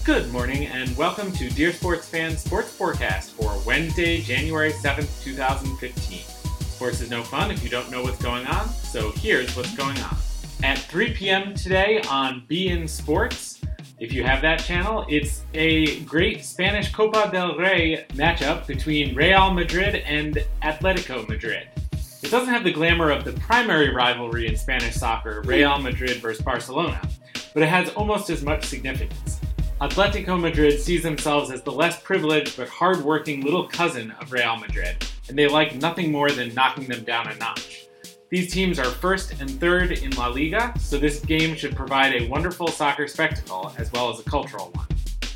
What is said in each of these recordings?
Good morning and welcome to Dear Sports Fans Sports Forecast for Wednesday, January 7th, 2015. Sports is no fun if you don't know what's going on, so here's what's going on. At 3 p.m. today on beIN Sports, if you have that channel, it's a great Spanish Copa del Rey matchup between Real Madrid and Atletico Madrid. It doesn't have the glamour of the primary rivalry in Spanish soccer, Real Madrid versus Barcelona, but it has almost as much significance. Atletico Madrid sees themselves as the less privileged but hard-working little cousin of Real Madrid, and they like nothing more than knocking them down a notch. These teams are first and third in La Liga, so this game should provide a wonderful soccer spectacle as well as a cultural one.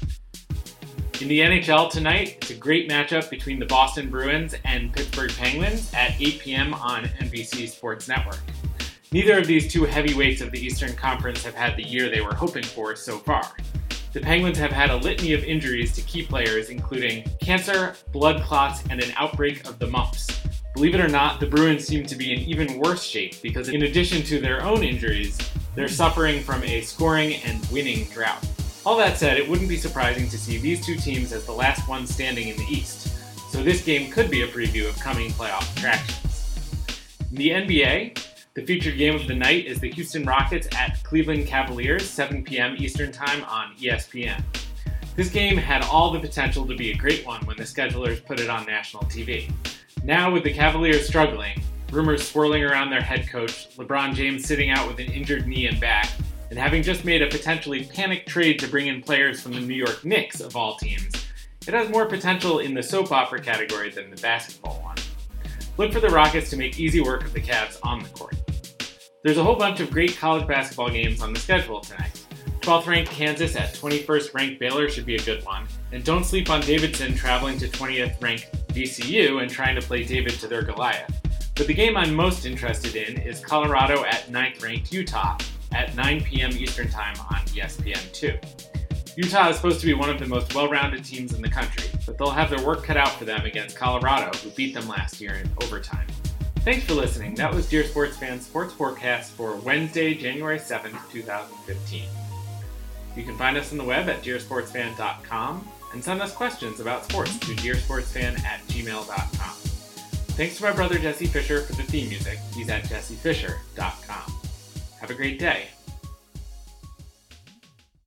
In the NHL tonight, it's a great matchup between the Boston Bruins and Pittsburgh Penguins at 8 p.m. on NBC Sports Network. Neither of these two heavyweights of the Eastern Conference have had the year they were hoping for so far. The Penguins have had a litany of injuries to key players, including cancer, blood clots, and an outbreak of the mumps. Believe it or not, the Bruins seem to be in even worse shape because in addition to their own injuries, they're suffering from a scoring and winning drought. All that said, it wouldn't be surprising to see these two teams as the last ones standing in the East, so this game could be a preview of coming playoff attractions. In the NBA, the featured game of the night is the Houston Rockets at Cleveland Cavaliers, 7 p.m. Eastern Time on ESPN. This game had all the potential to be a great one when the schedulers put it on national TV. Now, with the Cavaliers struggling, rumors swirling around their head coach, LeBron James sitting out with an injured knee and back, and having just made a potentially panicked trade to bring in players from the New York Knicks, of all teams, it has more potential in the soap opera category than the basketball one. Look for the Rockets to make easy work of the Cavs on the court. There's a whole bunch of great college basketball games on the schedule tonight. 12th ranked Kansas at 21st ranked Baylor should be a good one. And don't sleep on Davidson traveling to 20th ranked VCU and trying to play David to their Goliath. But the game I'm most interested in is Colorado at 9th ranked Utah at 9 p.m. Eastern Time on ESPN2. Utah is supposed to be one of the most well-rounded teams in the country, but they'll have their work cut out for them against Colorado, who beat them last year in overtime. Thanks for listening. That was Dear Sports Fans Sports Forecast for Wednesday, January 7th, 2015. You can find us on the web at dearsportsfan.com and send us questions about sports to dearsportsfan@gmail.com. Thanks to my brother Jesse Fisher for the theme music. He's at jessefisher.com. Have a great day.